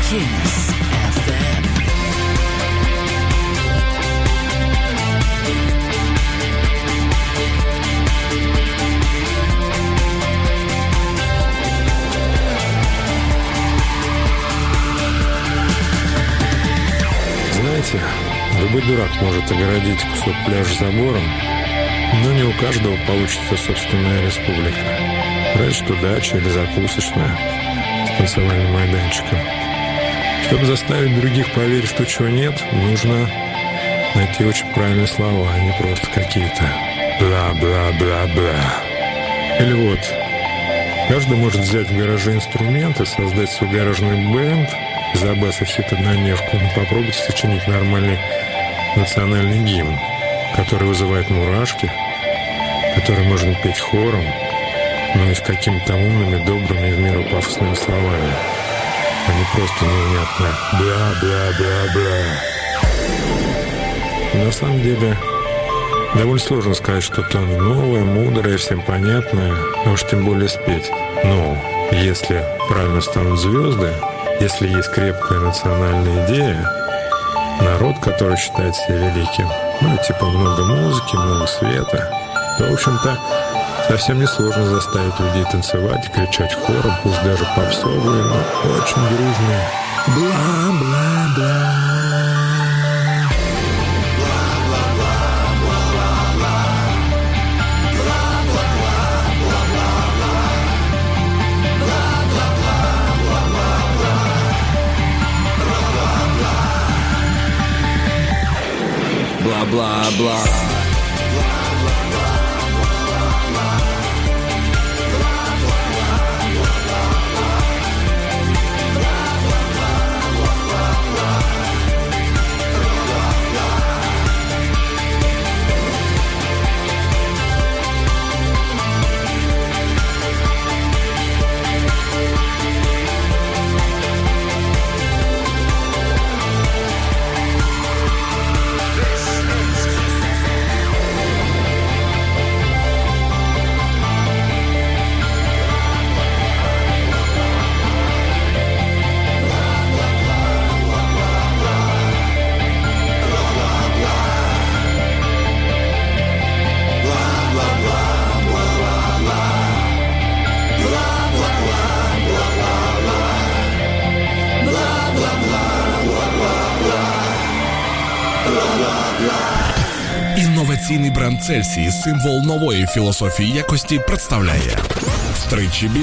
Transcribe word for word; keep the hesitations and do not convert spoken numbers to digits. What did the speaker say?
Kiss эф эм. Знаете, любой дурак может огородить кусок пляжа забором, но не у каждого получится собственная республика. Разве что дача или закусочная с танцевальным майданчиком. Чтобы заставить других поверить в то, чего нет, нужно найти очень правильные слова, а не просто какие-то бла-бла-бла-бла. Или вот, каждый может взять в гараже инструменты, создать свой гаражный бэнд, забасов хит однодневку, но попробуйте сочинить нормальный национальный гимн, который вызывает мурашки, который можно петь хором, но и с какими-то умными, добрыми и в меру пафосными словами, а не просто невнятно бла-бла-бла-бла. На самом деле, довольно сложно сказать что-то новое, мудрое, всем понятное, а уж тем более спеть. Но если правильно станут звезды, если есть крепкая национальная идея, народ, который считает себя великим, ну, типа много музыки, много света, то, в общем-то, совсем несложно заставить людей танцевать и кричать хором, пусть даже попсовые, но очень дружные. Бла-бла-бла. Бла-бла-бла. Інноваційний бренд Цельсій, символ нової філософії якості, представляє втричі